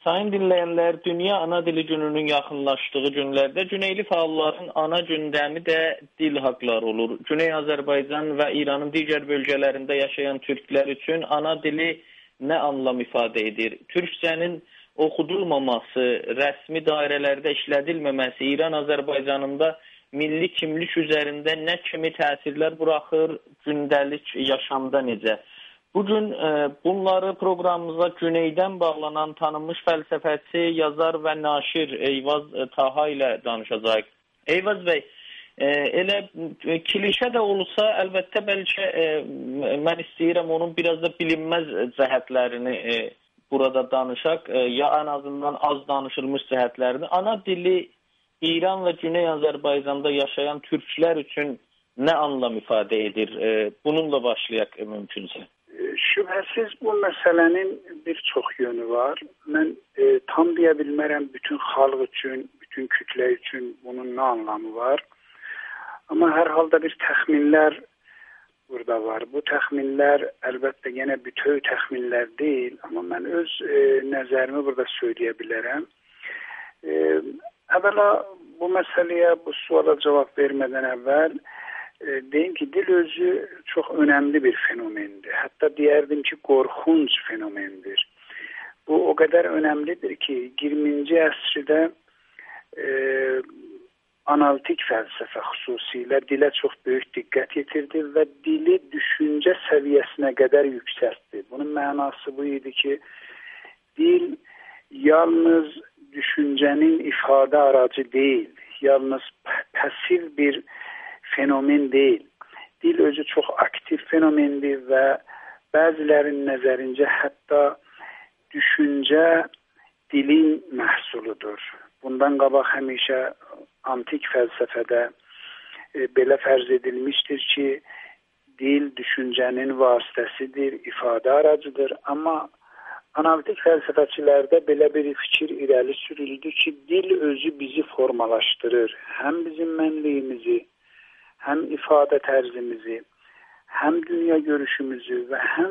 Sayın dinləyənlər, Dünya Ana Dili Gününün yaxınlaşdığı günlərdə Güneyli fəalların ana gündəmi də dil haqları olur. Güney Azərbaycan və İranın digər bölgələrində yaşayan türklər üçün ana dili nə anlam ifadə edir? Türkçənin oxudulmaması, rəsmi dairələrdə işlədilməməsi İran Azərbaycanında milli kimlik üzərində nə kimi təsirlər buraxır, gündəlik yaşamda necə? Bugün bunları proqramımıza Güneydən bağlanan tanınmış fəlsəfəçi, yazar və naşir Eyvaz Taha ilə danışacağıq. Eyvaz bəy, elə klişə də olsa, əlbəttə bəlkə mən istəyirəm onun biraz da bilinməz cəhətlərini burada danışaq, ya ən azından az danışılmış cəhətlərini. Ana dili İran və Güney Azərbaycanda yaşayan türklər üçün nə anlam ifadə edir? Bununla başlayaq mümkünsə. Şübhəsiz bu məsələnin bir çox yönü var. Mən tam deyə bilmərəm bütün xalq üçün, bütün kütlə üçün bunun nə anlamı var. Amma hər halda bir təxminlər burada var. Bu təxminlər əlbəttə yenə bütöv təxminlər deyil, amma mən öz nəzərimi burada söyləyə bilərəm. Əvvəla bu məsələyə, bu suala cavab vermədən əvvəl deyim ki, dil özü çox önəmli bir fenomendir. Hətta deyərdim ki, qorxunc fenomendir. Bu o qədər önəmlidir ki, 20-ci əsrdə analitik fəlsəfə xüsusilə dilə çox böyük diqqət yetirdi və dili düşüncə səviyyəsinə qədər yüksəltdi. Bunun mənası bu idi ki, dil yalnız düşüncənin ifadə aracı deyil, yalnız pasiv bir fenomen deyil. Dil özü çox aktiv fenomendir və bəzilərin nəzərincə hətta düşüncə dilin məhsuludur. Bundan qabaq həmişə antik fəlsəfədə belə fərz edilmişdir ki, dil düşüncənin vasitəsidir, ifadə aracıdır. Amma analitik fəlsəfəçilərdə belə bir fikir irəli sürüldü ki, dil özü bizi formalaşdırır. Həm bizim mənliyimizi, həm ifadə tərzimizi, həm dünya görüşümüzü və həm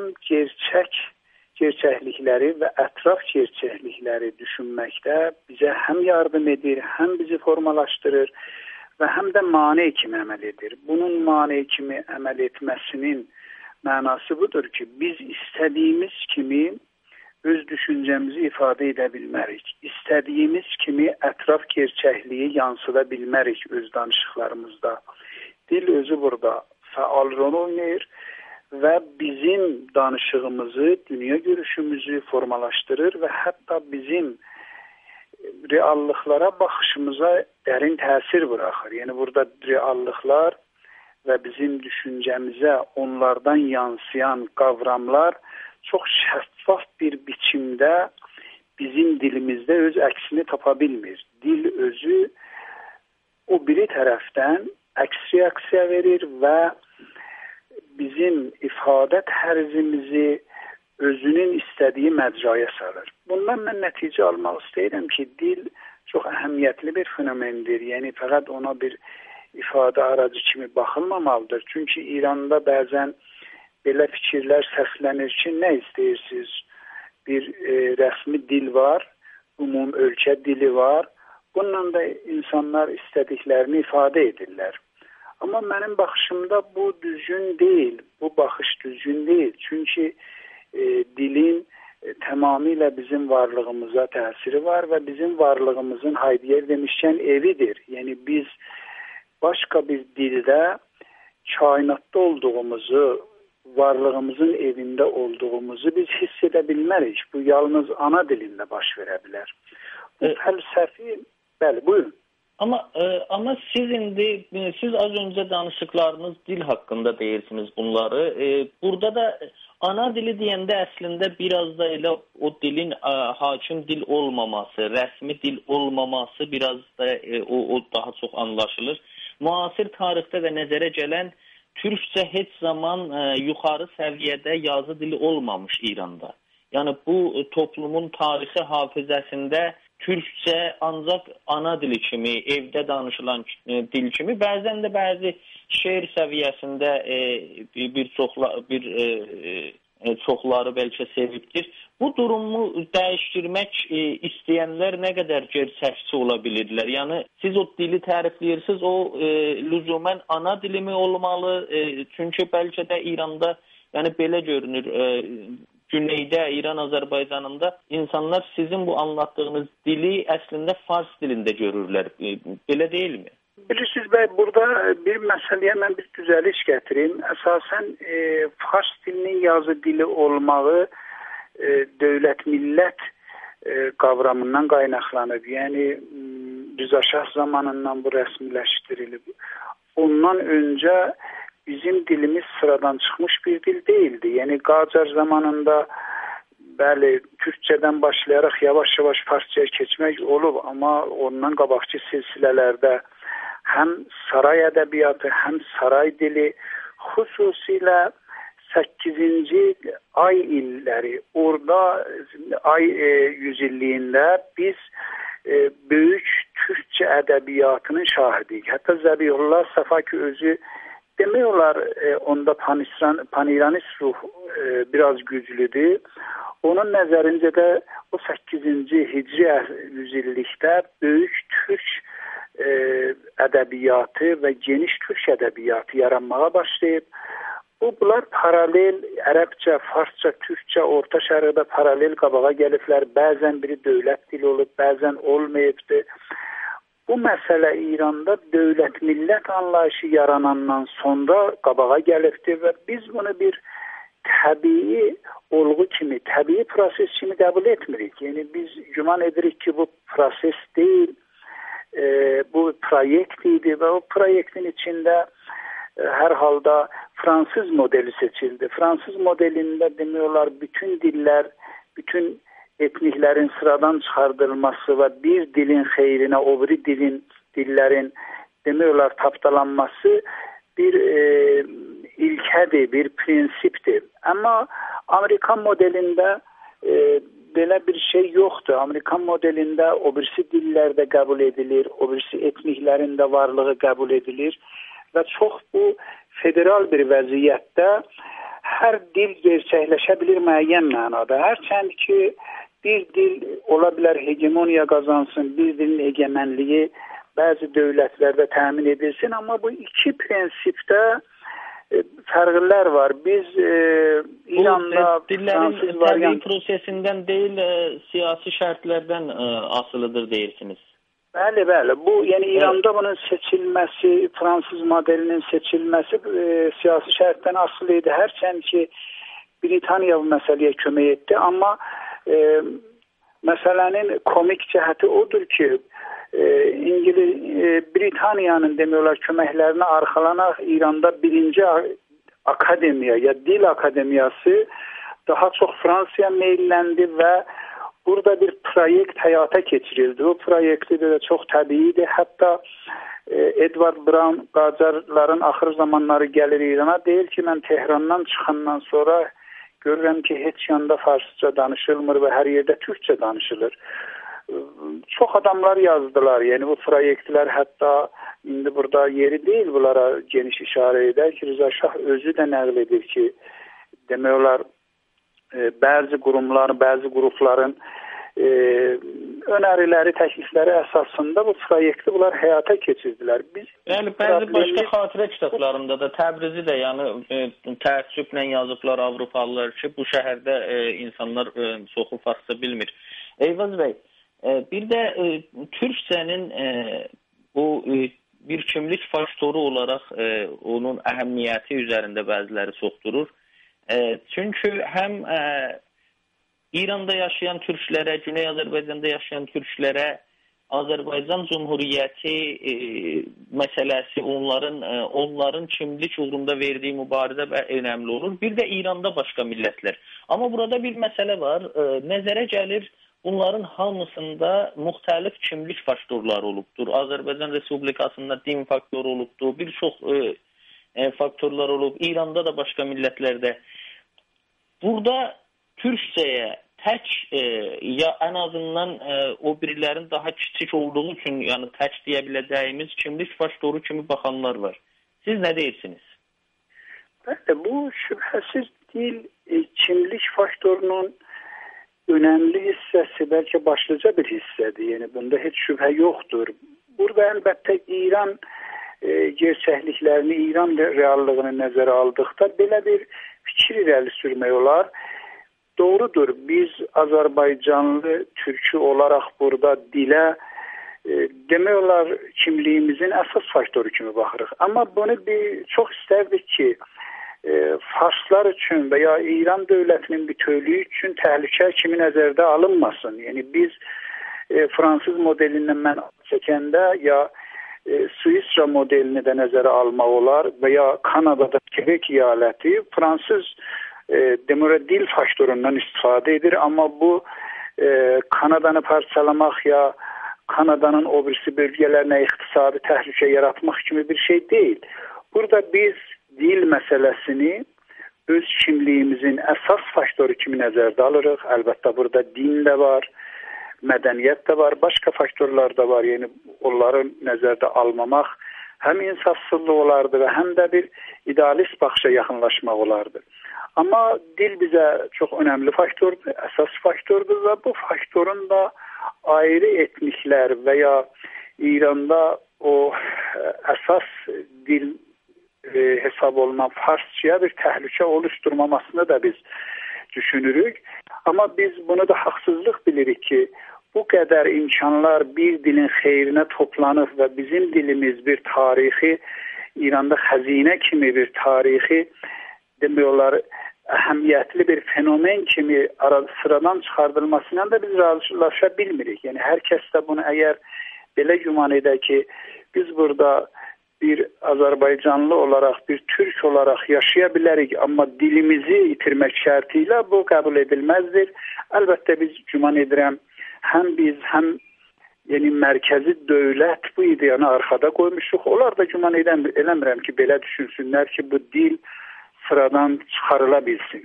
gerçəklikləri və ətraf gerçəklikləri düşünməkdə bizə həm yardım edir, həm bizi formalaşdırır və həm də mane kimi əməl edir. Bunun mane kimi əməl etməsinin mənası budur ki, biz istədiyimiz kimi öz düşüncəmizi ifadə edə bilmərik. İstədiyimiz kimi ətraf gerçəkliyi yansıda bilmərik öz danışıqlarımızda. Dil özü burada fəal rol oynayır və bizim danışığımızı, dünya görüşümüzü formalaşdırır və hətta bizim reallıqlara baxışımıza dərin təsir buraxır. Yəni burada reallıqlar və bizim düşüncəmizə onlardan yansıyan qavramlar çox şəffaf bir biçimdə bizim dilimizdə öz əksini tapa bilmir. Dil özü o biri tərəfdən əks reaksiya verir və bizim ifadə tərzimizi özünün istədiyi məcraya salır. Bundan mən nəticə almaq istəyirəm ki, dil çox əhəmiyyətli bir fenomendir. Yəni fəqət ona bir ifadə aracı kimi baxılmamalıdır. Çünki İranda bəzən belə fikirlər səslənir ki, nə istəyirsiniz? Bir rəsmi dil var, ümum ölkə dili var. Bununla da insanlar istədiklərini ifadə edirlər. Amma mənim baxışımda bu düzgün deyil, bu baxış düzgün deyil. Çünki dilin tamamilə bizim varlığımıza təsiri var və bizim varlığımızın haydiyer demişkən evidir. Yəni biz başqa bir dildə kainatda olduğumuzu, varlığımızın evində olduğumuzu biz hiss edə bilmərik. Bu yalnız ana dilində baş verə bilər. Bu fəlsəfi, bəli, buyurun. Amma siz az öncə danışıqlarınız dil haqqında deyirsiniz bunları. Burada da ana dili deyəndə əslində biraz da elə o dilin hakim dil olmaması, rəsmi dil olmaması biraz da o daha çox anlaşılır. Müasir tarixdə də nəzərə gələn türkcə heç zaman yuxarı səviyyədə yazı dili olmamış İranda. Yəni bu toplumun tarixi hafizəsində türkcə ancaq ana dili kimi, evdə danışılan dil kimi, bəzən də bəzi şeir səviyyəsində çoxları bəlkə sevibdir. Bu durumu dəyişdirmək istəyənlər nə qədər gerçəkçi ola bilirlər? Yəni siz o dili tərifləyirsiniz, o lüzumən ana dilimi olmalı? Çünki bəlkə də İranda, yəni belə görünür, Güneydə, İran, Azərbaycanında insanlar sizin bu anlattığınız dili əslində fars dilində görürlər. Belə deyilmi? Bilirsiniz bəy, burada bir məsələyə mən bir düzəliş gətirim. Əsasən fars dilinin yazı dili olmağı dövlət millət qavramından qaynaqlanıb. Yəni Rıza Şah zamanından bu rəsmiləşdirilib. Ondan öncə bizim dilimiz sıradan çıxmış bir dil değildi. Yəni Qacar zamanında bəli Türkçədən başlayaraq yavaş-yavaş farsçaya keçmək olub, amma ondan qabaqçı silsilələrdə həm saray ədəbiyyatı, həm saray dili, xüsusilə 8-ci ay illəri, orada ay yüzilliyində biz böyük Türkçə ədəbiyyatının şahidiyik. Hətta Zəbihullah Səfaki özü demək olar, onda pan-İranist ruh biraz güclüdür. Onun nəzərincə də o 8-ci Hicri yüzillikdə böyük Türk ədəbiyyatı və geniş Türk ədəbiyyatı yaranmağa başlayıb. Bunlar paralel ərəbcə, farsça, türkçə, orta şərqdə paralel qabağa gəliblər. Bəzən biri dövlət dili olub, bəzən olmayıbdı. Bu məsələ İranda dövlət millət anlayışı yaranandan sonra qabağa gəlibdi və biz bunu bir təbii olğu kimi, təbii proses kimi qəbul etmirik. Yəni biz güman edirik ki, bu proses deyil, bu proyekt idi və o proyektin içində hər halda Fransız modeli seçildi. Fransız modelində demək olar bütün dillər, bütün etniklərin sıradan çıxardılması və bir dilin xeyrinə o biri dillərin demək olar tapdalanması bir ilkədir, bir prinsipdir. Amma Amerikan modelində belə bir şey yoxdur. Amerikan modelində o birisi dillərdə qəbul edilir, o birisi etniklərin də varlığı qəbul edilir və çox bu federal bir vəziyyətdə hər dil gerçəkləşə bilir müəyyən mənada. Hərçənd ki, bir dil ola bilər hegemoniya qazansın, bir dilin egemenliyi bəzi dövlətlərdə təmin edilsin, amma bu iki prinsipdə fərqlər var. Biz İranda dillərin təbii prosesindən deyil, siyasi şərtlərdən asılıdır deyirsiniz. Bəli, bəli. Bu, yəni İranda bunun seçilməsi, Fransız modelinin seçilməsi siyasi şərtdən asılı idi. Hərçənd ki, Britaniya bu məsələyə kömək etdi, amma məsələnin komik cəhəti odur ki, Britaniyanın demək olar köməklərinə arxalanaq İranda birinci akademiya ya dil akademiyası daha çox Fransaya meyilləndi və burada bir proyekt həyata keçirildi. O proyekti də çox təbiidir. Hətta Edward Brown Qacarların axır zamanları gəlir İrana, deyir ki, mən Tehrandan çıxandan sonra görürəm ki, heç yanda farsça danışılmır və hər yerdə türkçə danışılır. Çox adamlar yazdılar. Yəni bu proyektlər hətta indi burada yeri deyil bunlara geniş işarə edər ki, Rıza Şah özü də nəql edir ki, demək olar bəzi qurumlar, bəzi qrupların önəriləri, təklifləri əsasında bu proyekti bunlar həyata keçirdilər. Yəni bəzi başqa xatirə kitablarında da Təbrizi də yəni təəssüflə yazıblar Avropalılar ki, bu şəhərdə insanlar çoxu farsça bilmir. Eyvaz bəy, bir də türkçənin bu bir kimlik faktoru olaraq onun əhəmiyyəti üzərində bəziləri çox durur. Çünki həm İranda yaşayan türklərə, Güney Azərbaycanda yaşayan türklərə Azərbaycan Cumhuriyyəti məsələsi, onların kimlik uğrunda verdiyi mübarizə önəmli olur. Bir də İranda başqa millətlər. Amma burada bir məsələ var. Nəzərə gəlir, bunların hamısında müxtəlif kimlik faktorları olubdur. Azərbaycan Respublikasında din faktoru olubdur, bir çox faktorlar olub. İranda da başqa millətlərdə. Burada türkçəyə tək ya ən azından o birilərin daha kiçik olduğu üçün, yəni tək deyə biləcəyimiz kimlik faktoru kimi baxanlar var. Siz nə deyirsiniz? Bəli, bu şübhəsiz dil kimlik faktorunun önəmli hissəsi, bəlkə başlıca bir hissədir. Yəni bunda heç şübhə yoxdur. Burada əlbəttə İran gerçəkliklərini, İran reallığını nəzərə aldıqda belə bir fikir irəli sürmək olar. Doğrudur, biz Azərbaycanlı, türkü olaraq burada dilə demək olar kimliyimizin əsas faktoru kimi baxırıq. Amma bunu çox istərdik ki, Farslar üçün və ya İran dövlətinin bütövlüyü üçün təhlükə kimi nəzərdə alınmasın. Yəni biz fransız modelindən mən çəkəndə ya Suisra modelini də nəzərə almaq olar və ya Kanadada Quebec eyaləti fransız dil faktorundan istifadə edir. Amma bu Kanadanı parçalamaq ya Kanadanın o birisi bölgələrinə iqtisadi təhlükə yaratmaq kimi bir şey deyil. Burada biz dil məsələsini öz kimliyimizin əsas faktoru kimi nəzərdə alırıq. Əlbəttə burada din də var, mədəniyyət də var, başqa faktorlar da var. Yəni onları nəzərdə almamaq həm insafsızlıq olardı və həm də bir idealist baxışa yaxınlaşmaq olardı. Amma dil bizə çox önəmli faktordur, əsas faktordur və bu faktorun da ayrı etniklər və ya İranda o əsas dil hesab olunan Farsçaya bir təhlükə oluşturmamasını da biz düşünürük. Amma biz bunu da haqsızlıq bilirik ki, bu qədər imkanlar bir dilin xeyrinə toplanıb və bizim dilimiz bir tarixi, İranda xəzinə kimi bir tarixi demək olar əhəmiyyətli bir fenomen kimi sıradan çıxardılmasıyla da biz razılaşa bilmirik. Yəni hər kəs də bunu əgər belə güman edə ki, biz burada bir Azərbaycanlı olaraq, bir türk olaraq yaşaya bilərik, amma dilimizi itirmək şərti ilə bu qəbul edilməzdir. Əlbəttə biz güman edirəm, həm biz, həm yəni mərkəzi dövlət bu ideyanı arxada qoymuşuq. Onlar da güman eləmirəm ki, belə düşünsünlər ki, bu dil sıradan çıxarıla bilsin.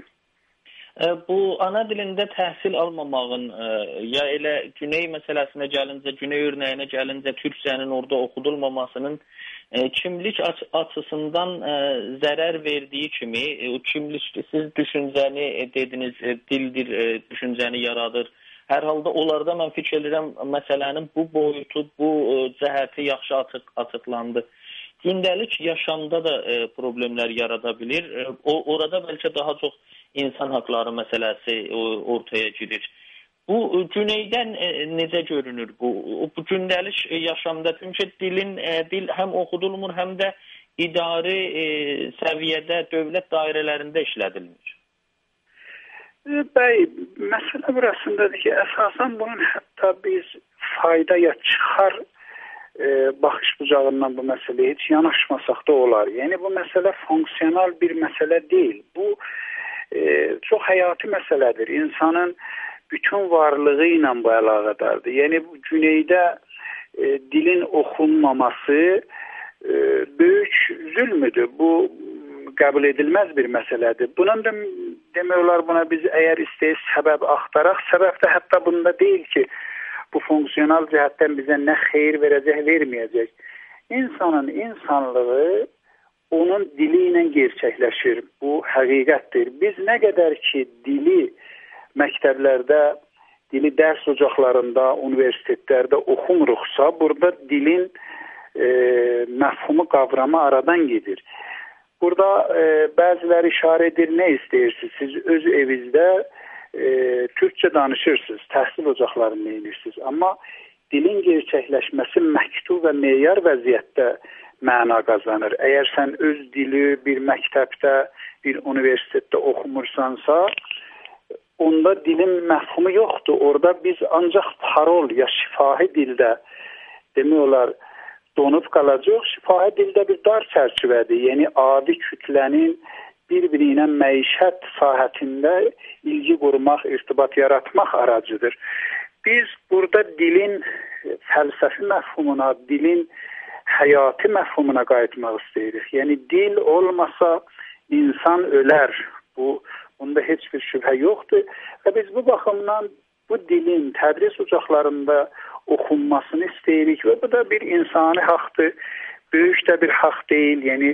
Bu ana dilində təhsil almamağın ya elə Güney məsələsinə gəlincə, Güney örnəyinə gəlincə türkçənin orada oxudulmamasının kimlik açısından zərər verdiyi kimi, o kimliksiz düşüncəni dediniz, dildir düşüncəni yaradır. Hər halda onlarda mən fikir edirəm məsələnin bu boyutu, bu cəhəti yaxşı açıqlandı. Gündəlik yaşamda da problemlər yarada bilir. Orada bəlkə daha çox insan haqları məsələsi ortaya girir. Bu Güneydən necə görünür bu? Bu gündəlik yaşamda çünki dil həm oxudulmur, həm də idari səviyyədə dövlət dairələrində işlədilmir. Bəy, məsələ burasındadır ki, əsasən bunun hətta biz fayda ya çıxar baxış bucağından bu məsələyə heç yanaşmasaq da olar. Yəni bu məsələ fonksiyonal bir məsələ deyil. Bu çox həyati məsələdir. İnsanın bütün varlığı ilə bu əlaqədardır. Yəni bu Güneydə dilin oxunmaması böyük zülmüdür. Bu qəbul edilməz bir məsələdir. Bunun da demək olar buna biz əgər istəyirik səbəb axtaraq, səbəb də hətta bunda deyil ki, bu fonksiyonal cəhətdən bizə nə xeyir verəcək, verməyəcək. İnsanın insanlığı onun dili ilə gerçəkləşir. Bu həqiqətdir. Biz nə qədər ki dili məktəblərdə, dili dərs ocaqlarında, universitetlərdə oxumuruqsa, burada dilin məfhumu, qavramı aradan gedir. Burada bəziləri işarə edir, nə istəyirsiniz? Siz öz evinizdə türkçə danışırsınız, təhsil ocaqlarını eləyirsiniz. Amma dilin gerçəkləşməsi məktub və meyar vəziyyətdə məna qazanır. Əgər sən öz dili bir məktəbdə, bir universitetdə oxumursansa, onda dilin məfhumu yoxdur. Orada biz ancaq parol ya şifahi dildə demək olar donub qalacaq. Şifahi dildə bir dar çərçivədir. Yəni adi kütlənin bir-biri ilə məişət sahəsində ilgi qurmaq, irtibat yaratmaq aracıdır. Biz burada dilin fəlsəfi məfhumuna, dilin həyati məfhumuna qayıtmaq istəyirik. Yəni dil olmasa insan ölər. Bunda heç bir şübhə yoxdur. Və biz bu baxımdan bu dilin tədris ocaqlarında oxunmasını istəyirik və bu da bir insani haqdır. Böyük də bir haqq deyil. Yəni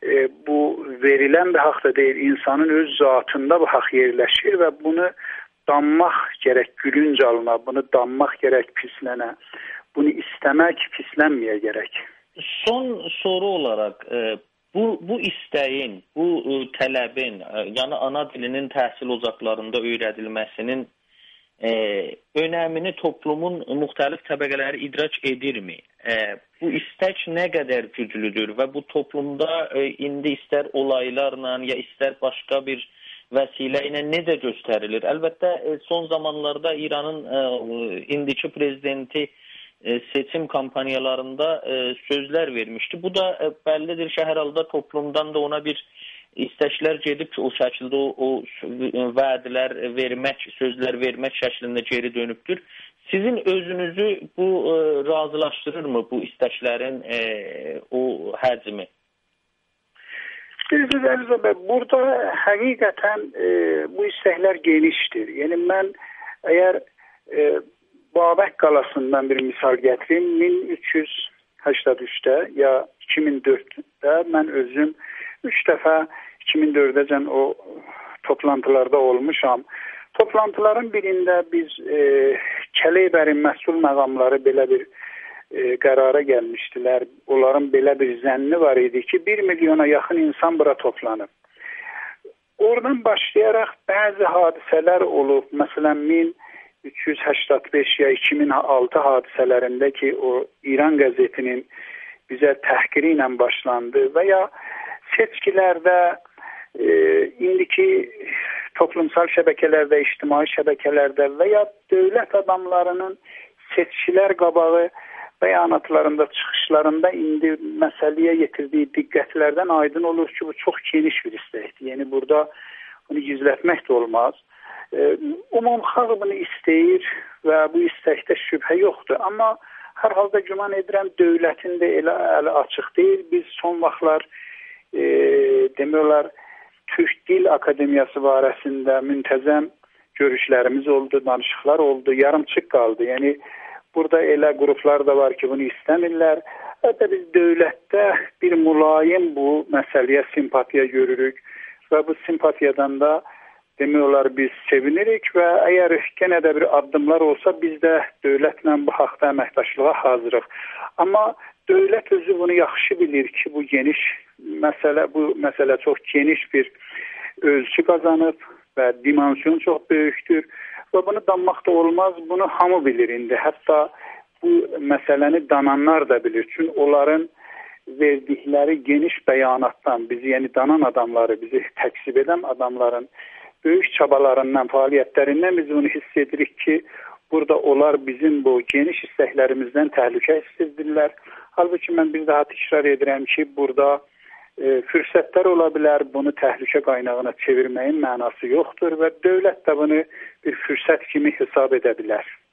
bu verilən bir haqq da deyil. İnsanın öz zatında bu haqq yerləşir və bunu danmaq gərək gülünc alına, bunu danmaq gərək pislənə, bunu istəmək pislənməyə gərək. Son soru olaraq bu istəyin, bu tələbin, yəni ana dilinin təhsil ocaqlarında öyrədilməsinin önəmini toplumun müxtəlif təbəqələri idrak edirmi? Bu istək nə qədər güclüdür və bu toplumda indi istər olaylarla, ya istər başqa bir vəsilə ilə necə göstərilir? Əlbəttə, son zamanlarda İranın indiki prezidenti seçim kampaniyalarında sözlər vermişdi. Bu da bəllidir ki, hər halda toplumdan da ona bir istəklər gedib ki, o şəkildə o vədlər vermək, sözlər vermək şəklində geri dönübdür. Sizin özünüzü bu razılaşdırırmı bu istəklərin o həcmi? Burada həqiqətən bu istəklər genişdir. Yəni mən əgər Babək qalasından bir misal gətirim, 1383-də ya 2004-də mən özüm 3 dəfə 2004-dəcən o toplantılarda olmuşam. Toplantıların birində biz Kəleybərin məsul məqamları belə bir qərara gəlmişdilər. Onların belə bir zənni var idi ki, 1 milyona yaxın insan bura toplanıb. Oradan başlayaraq bəzi hadisələr olub. Məsələn, 1385 ya 2006 hadisələrində ki, o İran qəzetinin bizə təhqiri ilə başlandı və ya seçkilərdə indiki toplumsal şəbəkələrdə, ictimai şəbəkələrdə və ya dövlət adamlarının seçkilər qabağı bəyanatlarında, çıxışlarında indi məsələyə yetirdiyi diqqətlərdən aydın olur ki, bu çox geniş bir istəkdir. Yəni burada bunu gizlətmək də olmaz. Umumxalq bunu istəyir və bu istəkdə şübhə yoxdur. Amma hər halda güman edirəm dövlətin də elə əli açıq deyil. Biz son vaxtlar demək olar Türk Dil Akademiyası barəsində müntəzəm görüşlərimiz oldu, danışıqlar oldu, yarımçıq qaldı. Yəni burada elə qruplar da var ki, bunu istəmirlər. Hətta biz dövlətdə bir mülayim bu məsələyə simpatiya görürük və bu simpatiyadan da demək olar biz sevinirik və əgər yenə də bir addımlar olsa biz də dövlətlə bu haqda əməkdaşlığa hazırıq. Amma dövlət özü bunu yaxşı bilir ki, bu məsələ çox geniş bir ölçü qazanıb və dimensiyon çox böyükdür və bunu danmaq da olmaz. Bunu hamı bilir indi. Hətta bu məsələni dananlar da bilir. Çünki onların verdikləri geniş bəyanatdan bizi, yəni danan adamları, bizi təksib edən adamların böyük çabalarından, fəaliyyətlərindən biz bunu hiss edirik ki, burada onlar bizim bu geniş istəklərimizdən təhlükə istəyirlər. Halbuki mən bir daha təkrar edirəm ki, burada fürsətlər ola bilər, bunu təhlükə qaynağına çevirməyin mənası yoxdur və dövlət də bunu bir fürsət kimi hesab edə bilər.